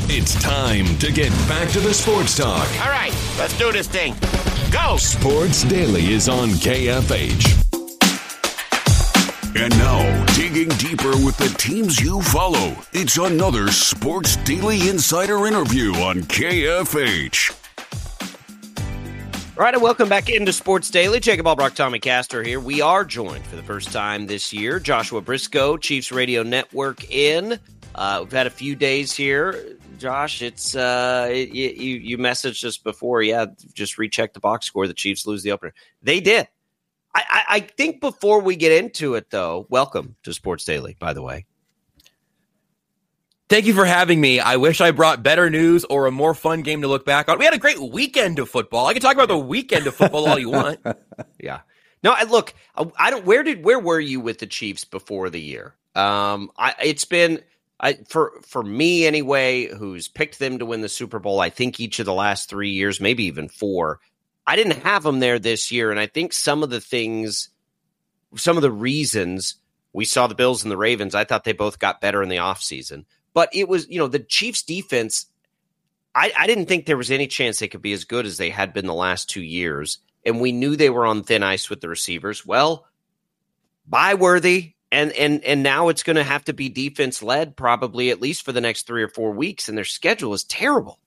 It's time to get back to the sports talk. All right, let's do this thing. Go! Sports Daily is on KFH. And now, digging deeper with the teams you follow, it's another Sports Daily Insider interview on KFH. All right, and welcome back into Sports Daily. Jacob Albrock, Tommy Castor here. We are joined for the first time this year. Joshua Briscoe, Chiefs Radio Network in. We've had a few days here. Josh, it's you messaged us before. Yeah, just recheck the box score. The Chiefs lose the opener. They did. I think before we get into it, though, welcome to Sports Daily, by the way. Thank you for having me. I wish I brought better news or a more fun game to look back on. We had a great weekend of football. I can talk about the weekend of football all you want. Yeah. No, look, I don't. Where were you with the Chiefs before the year? It's been for me anyway, who's picked them to win the Super Bowl. I think each of the last 3 years, maybe even 4. I didn't have them there this year, and I think some of the reasons we saw the Bills and the Ravens, I thought they both got better in the offseason. But it was, the Chiefs' defense, I didn't think there was any chance they could be as good as they had been the last 2 years, and we knew they were on thin ice with the receivers. Well, bye Worthy, and now it's going to have to be defense-led probably at least for the next 3 or 4 weeks, and their schedule is terrible.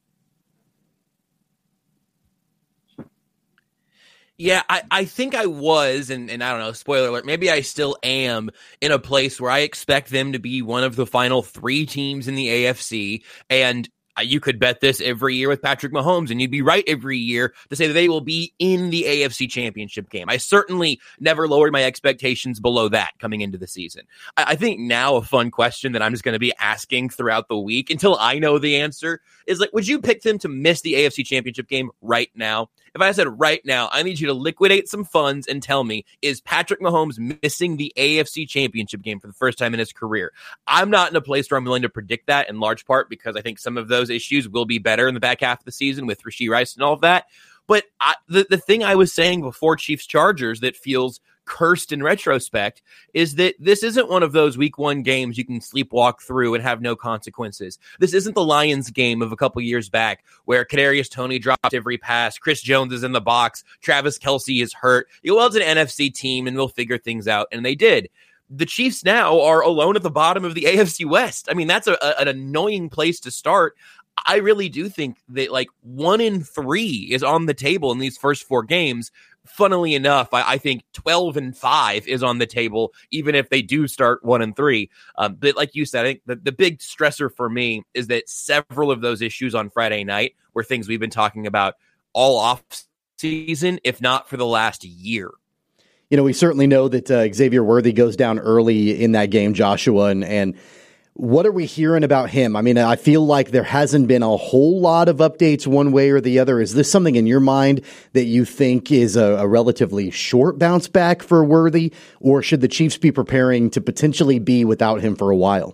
Yeah, I think I was, and I don't know, spoiler alert, maybe I still am in a place where I expect them to be one of the final 3 teams in the AFC, and you could bet this every year with Patrick Mahomes, and you'd be right every year to say that they will be in the AFC Championship game. I certainly never lowered my expectations below that coming into the season. I think now a fun question that I'm just going to be asking throughout the week until I know the answer is, like, would you pick them to miss the AFC Championship game right now? If I said right now, I need you to liquidate some funds and tell me, is Patrick Mahomes missing the AFC Championship game for the first time in his career? I'm not in a place where I'm willing to predict that, in large part because I think some of those issues will be better in the back half of the season with Rashee Rice and all of that. But the thing I was saying before Chiefs-Chargers that feels cursed in retrospect is that this isn't one of those week 1 games you can sleepwalk through and have no consequences. This isn't the Lions game of a couple years back where Kadarius Toney dropped every pass, Chris Jones is in the box, Travis Kelce is hurt. Well, it's an NFC team and they'll figure things out, and they did. The Chiefs now are alone at the bottom of the AFC West. I mean, that's an annoying place to start. I really do think that, like, 1 in 3 is on the table in these first 4 games. Funnily enough, I think 12-5 is on the table, even if they do start 1 and 3. But like you said, I think the big stressor for me is that several of those issues on Friday night were things we've been talking about all off season, if not for the last year. We certainly know that Xavier Worthy goes down early in that game, Joshua, and what are we hearing about him? I mean, I feel like there hasn't been a whole lot of updates one way or the other. Is this something in your mind that you think is a relatively short bounce back for Worthy, or should the Chiefs be preparing to potentially be without him for a while?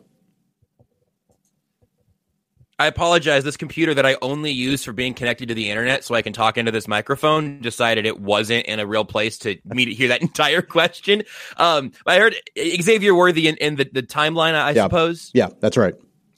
I apologize. This computer that I only use for being connected to the internet so I can talk into this microphone decided it wasn't in a real place to me to hear that entire question. I heard Xavier Worthy in the timeline, I suppose. Yeah, that's right.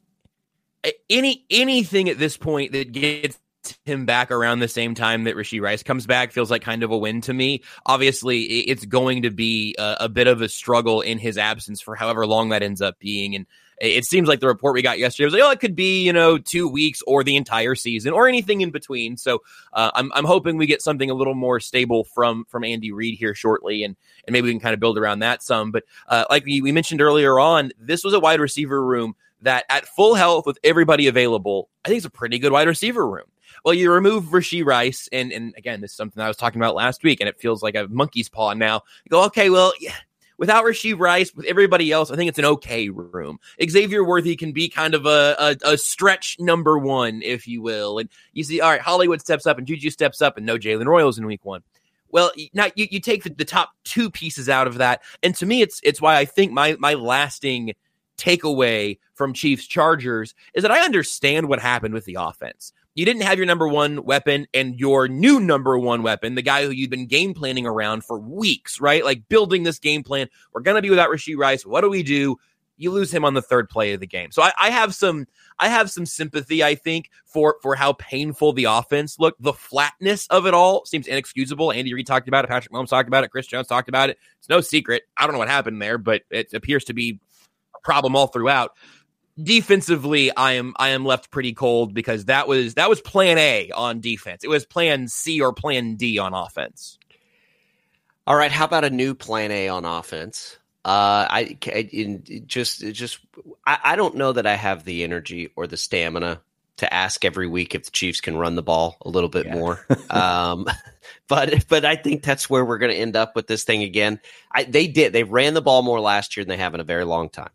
Anything at this point that gets him back around the same time that Rashee Rice comes back feels like kind of a win to me. Obviously, it's going to be a bit of a struggle in his absence for however long that ends up being. And it seems like the report we got yesterday was like, it could be, 2 weeks or the entire season or anything in between. So I'm hoping we get something a little more stable from Andy Reid here shortly, and maybe we can kind of build around that some. But like we mentioned earlier on, this was a wide receiver room that at full health with everybody available, I think it's a pretty good wide receiver room. Well, you remove Rashee Rice, and again, this is something I was talking about last week, and it feels like a monkey's paw now. You go, okay, well, yeah. Without Rashee Rice, with everybody else, I think it's an okay room. Xavier Worthy can be kind of a stretch number 1, if you will. And you see, all right, Hollywood steps up and Juju steps up and no Jalen Royals in week 1. Well, now you take the top 2 pieces out of that. And to me, it's why I think my lasting takeaway from Chiefs Chargers is that I understand what happened with the offense. You didn't have your number 1 weapon and your new number 1 weapon, the guy who you've been game planning around for weeks, right? Like building this game plan. We're going to be without Rashee Rice. What do? you lose him on the third play of the game. So I have some sympathy, I think, for how painful the offense looked. The flatness of it all seems inexcusable. Andy Reid talked about it. Patrick Mahomes talked about it. Chris Jones talked about it. It's no secret. I don't know what happened there, but it appears to be a problem all throughout. Defensively, I am left pretty cold because that was plan A on defense. It was plan C or plan D on offense. All right, how about a new plan A on offense? I don't know that I have the energy or the stamina to ask every week if the Chiefs can run the ball a little bit more. But I think that's where we're going to end up with this thing again. They ran the ball more last year than they have in a very long time.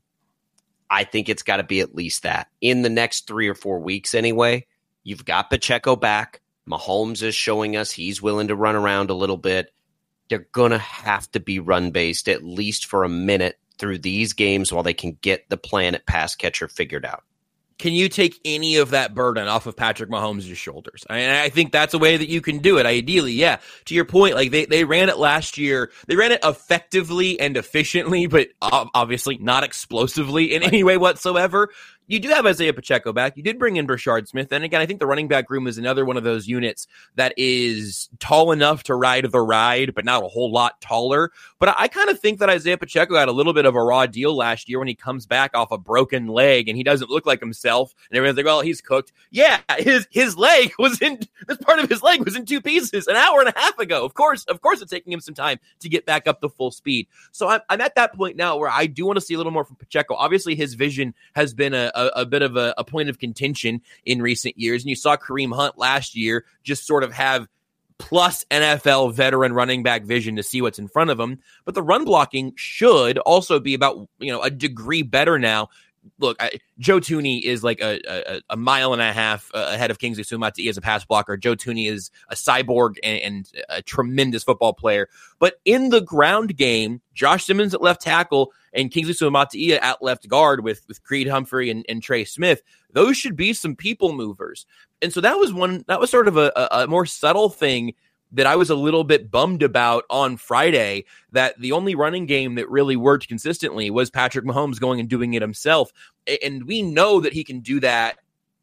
I think it's got to be at least that in the next 3 or 4 weeks anyway. You've got Pacheco back. Mahomes is showing us he's willing to run around a little bit. They're going to have to be run-based at least for a minute through these games while they can get the plan at pass catcher figured out. Can you take any of that burden off of Patrick Mahomes' shoulders? I think that's a way that you can do it. Ideally, yeah. To your point, like they ran it last year. They ran it effectively and efficiently, but obviously not explosively in any way whatsoever. You do have Isaiah Pacheco back. You did bring in Brashard Smith. And again, I think the running back room is another one of those units that is tall enough to ride the ride, but not a whole lot taller. But I kind of think that Isaiah Pacheco had a little bit of a raw deal last year when he comes back off a broken leg and he doesn't look like himself. And everyone's like, well, he's cooked. Yeah, his leg was this part of his leg was in 2 pieces an hour and a half ago. Of course, it's taking him some time to get back up to full speed. So I'm at that point now where I do want to see a little more from Pacheco. Obviously, his vision has been a bit of a point of contention in recent years. And you saw Kareem Hunt last year just sort of have plus NFL veteran running back vision to see what's in front of him. But the run blocking should also be about, a degree better now. Look, Joe Thuney is like a mile and a half ahead of Kingsley Suamataia as a pass blocker. Joe Thuney is a cyborg and a tremendous football player. But in the ground game, Josh Simmons at left tackle and Kingsley Suamataia at left guard with Creed Humphrey and Trey Smith, those should be some people movers. And so that was sort of a more subtle thing that I was a little bit bummed about on Friday, that the only running game that really worked consistently was Patrick Mahomes going and doing it himself. And we know that he can do that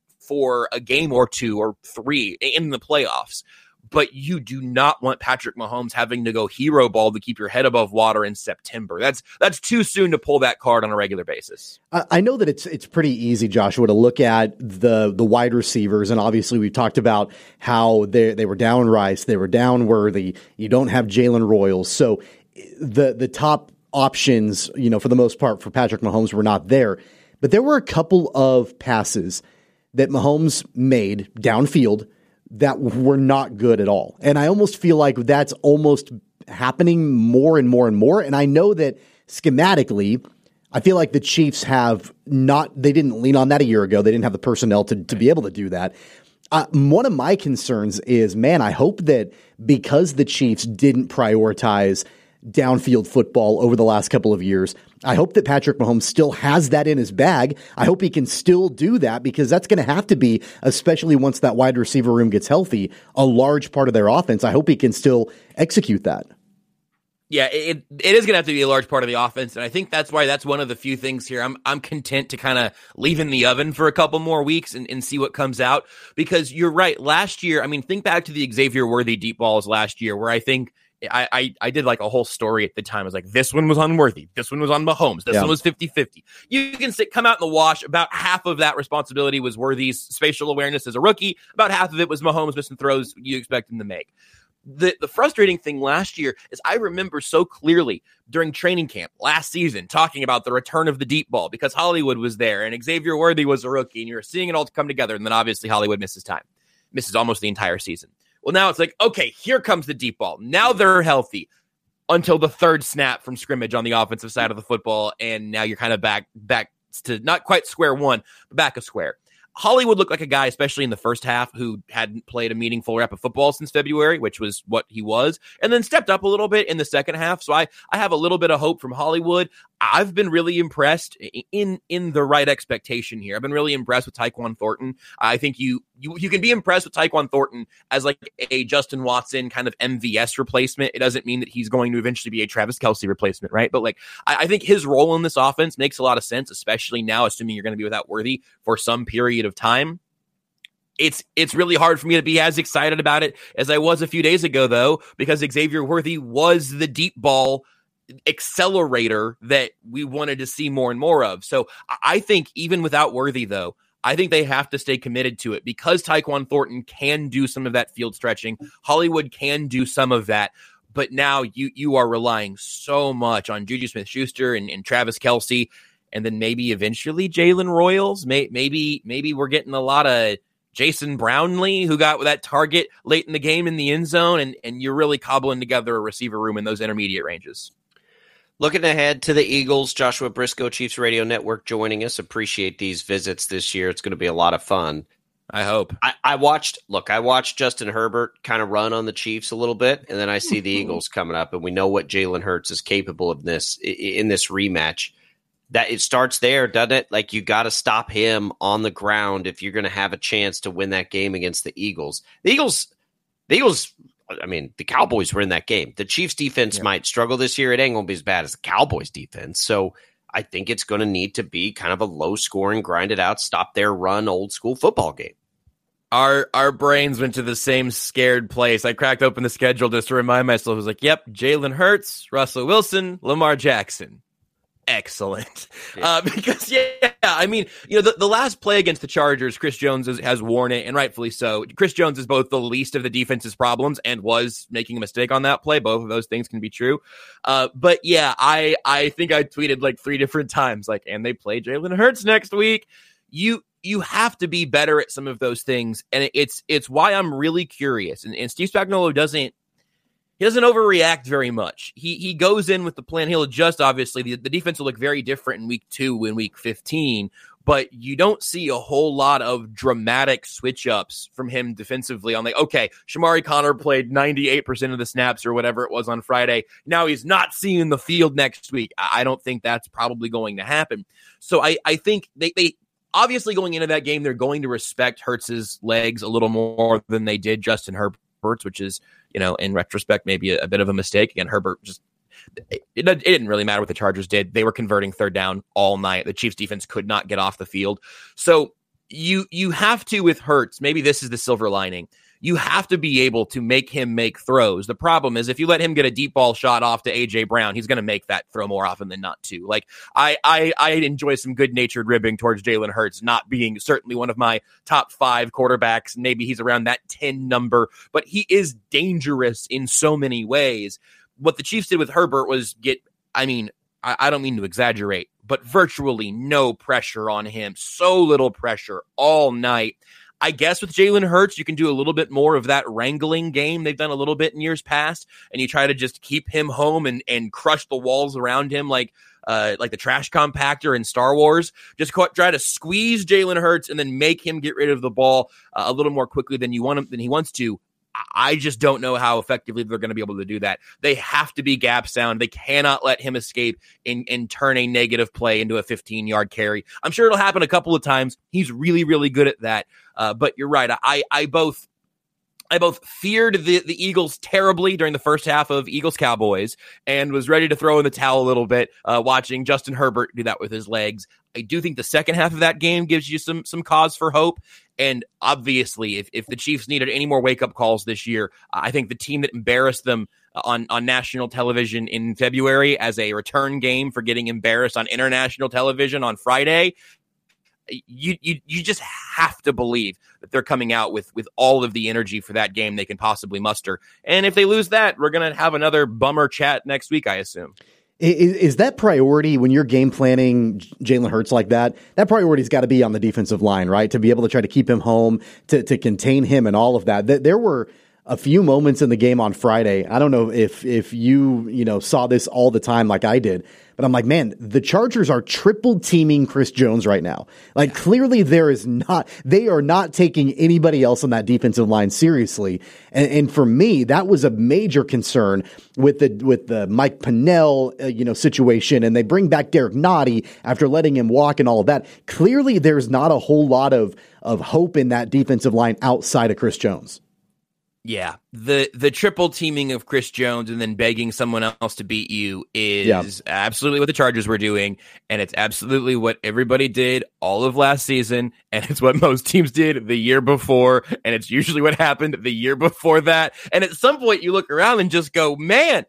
for a game or 2 or 3 in the playoffs. But you do not want Patrick Mahomes having to go hero ball to keep your head above water in September. That's too soon to pull that card on a regular basis. I know that it's pretty easy, Joshua, to look at the wide receivers, and obviously we've talked about how they were down Rice, they were down Worthy. You don't have Jalen Royals, so the top options, for the most part for Patrick Mahomes were not there. But there were a couple of passes that Mahomes made downfield that were not good at all. And I almost feel like that's almost happening more and more and more. And I know that schematically, I feel like the Chiefs they didn't lean on that a year ago. They didn't have the personnel to be able to do that. One of my concerns is, I hope that because the Chiefs didn't prioritize downfield football over the last couple of years, I hope that Patrick Mahomes still has that in his bag. I hope he can still do that, because that's going to have to be, especially once that wide receiver room gets healthy, a large part of their offense. I hope he can still execute that. Yeah, it is going to have to be a large part of the offense, and I think that's why that's one of the few things here I'm content to kind of leave in the oven for a couple more weeks and see what comes out, because you're right. Last year, think back to the Xavier Worthy deep balls last year, where I think I did like a whole story at the time. I was like, this one was on Worthy. This one was on Mahomes. This one was 50-50. You can come out in the wash. About half of that responsibility was Worthy's spatial awareness as a rookie. About half of it was Mahomes missing throws you expect him to make. The frustrating thing last year is I remember so clearly during training camp last season talking about the return of the deep ball because Hollywood was there and Xavier Worthy was a rookie and you were seeing it all come together. And then obviously Hollywood misses almost the entire season. Well, now it's like, okay, here comes the deep ball. Now they're healthy until the third snap from scrimmage on the offensive side of the football. And now you're kind of back to not quite square one, but back a square. Hollywood looked like a guy, especially in the first half, who hadn't played a meaningful rep of football since February, which was what he was, and then stepped up a little bit in the second half. So I have a little bit of hope from Hollywood. I've been really impressed in the right expectation here. I've been really impressed with Tyquan Thornton. I think you you can be impressed with Tyquan Thornton as like a Justin Watson kind of MVS replacement. It doesn't mean that he's going to eventually be a Travis Kelce replacement, right? But like, I think his role in this offense makes a lot of sense, especially now, assuming you're going to be without Worthy for some period of time. It's really hard for me to be as excited about it as I was a few days ago, though, because Xavier Worthy was the deep ball accelerator that we wanted to see more and more of. So I think even without Worthy, though, I think they have to stay committed to it because Tyquan Thornton can do some of that field stretching. Hollywood can do some of that. But now you are relying so much on Juju Smith-Schuster and Travis Kelce, and then maybe eventually Jalen Royals. Maybe we're getting a lot of Jason Brownlee, who got that target late in the game in the end zone, and you're really cobbling together a receiver room in those intermediate ranges. Looking ahead to the Eagles, Joshua Briscoe, Chiefs Radio Network, joining us. Appreciate these visits this year. It's going to be a lot of fun. I hope. I watched Justin Herbert kind of run on the Chiefs a little bit, and then I see the Eagles coming up, and we know what Jalen Hurts is capable of in this rematch. That it starts there, doesn't it? Like, you got to stop him on the ground if you're going to have a chance to win that game against the Eagles. The Eagles, I mean, the Cowboys were in that game. The Chiefs defense might struggle this year. It ain't going to be as bad as the Cowboys defense. So I think it's going to need to be kind of a low scoring, grinded out, stop their run, old school football game. Our brains went to the same scared place. I cracked open the schedule just to remind myself. I was like, yep, Jalen Hurts, Russell Wilson, Lamar Jackson. Excellent. Because, I mean, the last play against the Chargers, Chris Jones has worn it, and rightfully so. Chris Jones is both the least of the defense's problems and was making a mistake on that play. Both of those things can be true. But, yeah, I think I tweeted like 3 different times, like, and they play Jalen Hurts next week. You have to be better at some of those things, and it's why I'm really curious. And Steve Spagnuolo doesn't overreact very much. He goes in with the plan. He'll adjust, obviously. The defense will look very different in week 2 and week 15, but you don't see a whole lot of dramatic switch-ups from him defensively on like, okay, Shamari Connor played 98% of the snaps or whatever it was on Friday. Now he's not seeing the field next week. I don't think that's probably going to happen. So I think they obviously going into that game, they're going to respect Hurts's legs a little more than they did Justin Herbert's, which is, in retrospect, maybe a bit of a mistake. Again, Herbert it didn't really matter what the Chargers did. They were converting third down all night. The Chiefs defense could not get off the field. So you have to, with Hurts, maybe this is the silver lining. You have to be able to make him make throws. The problem is if you let him get a deep ball shot off to A.J. Brown, he's going to make that throw more often than not too. Like I enjoy some good-natured ribbing towards Jalen Hurts, not being certainly one of my top 5 quarterbacks. Maybe he's around that 10 number, but he is dangerous in so many ways. What the Chiefs did with Herbert was I don't mean to exaggerate, but virtually no pressure on him. So little pressure all night. I guess with Jalen Hurts, you can do a little bit more of that wrangling game they've done a little bit in years past, and you try to just keep him home and crush the walls around him like the trash compactor in Star Wars. Just try to squeeze Jalen Hurts and then make him get rid of the ball a little more quickly than he wants to. I just don't know how effectively they're going to be able to do that. They have to be gap sound. They cannot let him escape and turn a negative play into a 15-yard carry. I'm sure it'll happen a couple of times. He's really, really good at that. But you're right. I both feared the Eagles terribly during the first half of Eagles-Cowboys and was ready to throw in the towel a little bit watching Justin Herbert do that with his legs. I do think the second half of that game gives you some cause for hope. And obviously, if the Chiefs needed any more wake-up calls this year, I think the team that embarrassed them on national television in February as a return game for getting embarrassed on international television on Friday, you just have to believe that they're coming out with all of the energy for that game they can possibly muster. And if they lose that, we're going to have another bummer chat next week, I assume. Is that priority when you're game planning Jalen Hurts like that? That priority's got to be on the defensive line, right? To be able to try to keep him home, to contain him and all of that. There were a few moments in the game on Friday. I don't know if you saw this all the time like I did, but I'm like, man, the Chargers are triple teaming Chris Jones right now. Like clearly they are not taking anybody else on that defensive line seriously. And for me, that was a major concern with the Mike Pennell, situation. And they bring back Derek Nottie after letting him walk and all of that. Clearly there's not a whole lot of hope in that defensive line outside of Chris Jones. Yeah, the triple teaming of Chris Jones and then begging someone else to beat you is absolutely what the Chargers were doing, and it's absolutely what everybody did all of last season, and it's what most teams did the year before, and it's usually what happened the year before that. And at some point you look around and just go, man,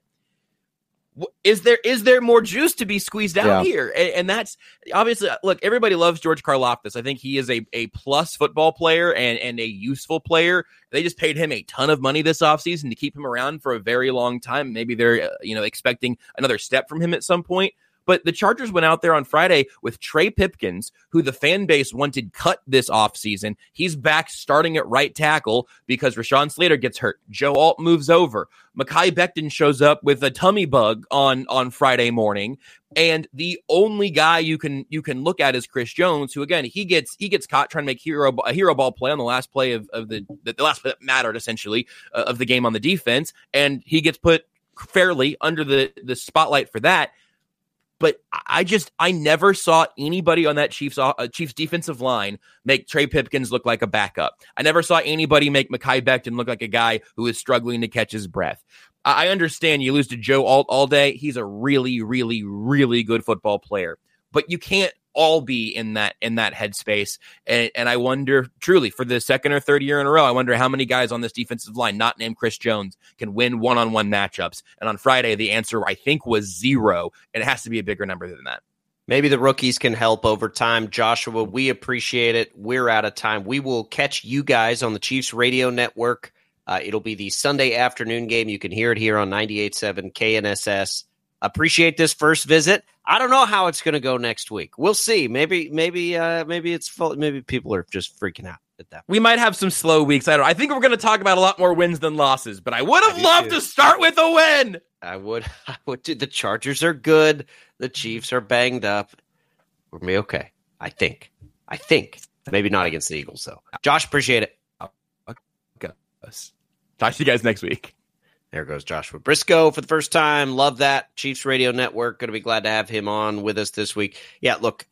is there more juice to be squeezed out here? And that's obviously, look, everybody loves George Karlaftis. I think he is a plus football player and a useful player. They just paid him a ton of money this offseason to keep him around for a very long time. Maybe they're expecting another step from him at some point. But the Chargers went out there on Friday with Trey Pipkins, who the fan base wanted cut this offseason. He's back starting at right tackle because Rashawn Slater gets hurt. Joe Alt moves over. Mekhi Becton shows up with a tummy bug on Friday morning. And the only guy you can look at is Chris Jones, who again he gets caught trying to make a hero ball play on the last play of the last play that mattered essentially of the game on the defense, and he gets put fairly under the spotlight for that. But I never saw anybody on that Chiefs defensive line make Trey Pipkins look like a backup. I never saw anybody make Mekhi Becton look like a guy who is struggling to catch his breath. I understand you lose to Joe Alt all day. He's a really, really, really good football player. But you can't all be in that headspace. And I wonder, truly, for the second or third year in a row, I wonder how many guys on this defensive line, not named Chris Jones, can win one-on-one matchups. And on Friday, the answer, I think, was 0. And it has to be a bigger number than that. Maybe the rookies can help over time. Joshua, we appreciate it. We're out of time. We will catch you guys on the Chiefs Radio Network. It'll be the Sunday afternoon game. You can hear it here on 98.7 KNSS. Appreciate this first visit. I don't know how it's going to go next week. We'll see. Maybe it's full. Maybe people are just freaking out at that. We might have some slow weeks. I think we're going to talk about a lot more wins than losses, but I would have loved to start with a win. I would do. The Chargers are good. The Chiefs are banged up. We'll be okay. I think. Maybe not against the Eagles, though. Josh, appreciate it. Okay. Talk to you guys next week. There goes Joshua Briscoe for the first time. Love that. Chiefs Radio Network. Going to be glad to have him on with us this week. Yeah, look,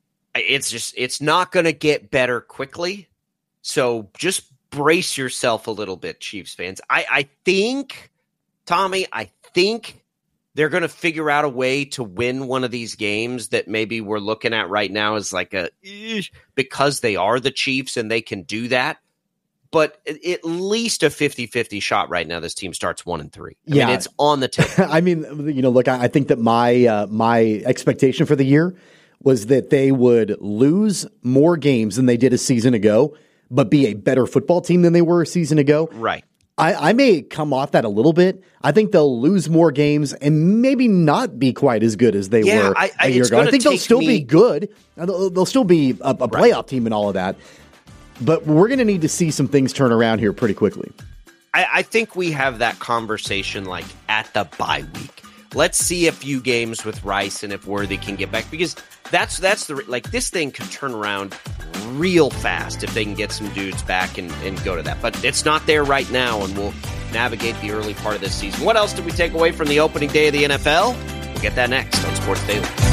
it's not going to get better quickly. So just brace yourself a little bit, Chiefs fans. I think, Tommy, they're going to figure out a way to win one of these games that maybe we're looking at right now as like because they are the Chiefs and they can do that. But at least a 50-50 shot right now. This team starts 1-3. I mean, it's on the table. I mean, look, I think that my expectation for the year was that they would lose more games than they did a season ago, but be a better football team than they were a season ago. Right. I may come off that a little bit. I think they'll lose more games and maybe not be quite as good as they were a year ago. I think they'll still be good. They'll still be a playoff team and all of that. But we're going to need to see some things turn around here pretty quickly. I think we have that conversation like at the bye week. Let's see a few games with Rice and if Worthy can get back, because that's this thing could turn around real fast if they can get some dudes back and go to that. But it's not there right now, and we'll navigate the early part of this season. What else did we take away from the opening day of the NFL? We'll get that next on Sports Daily.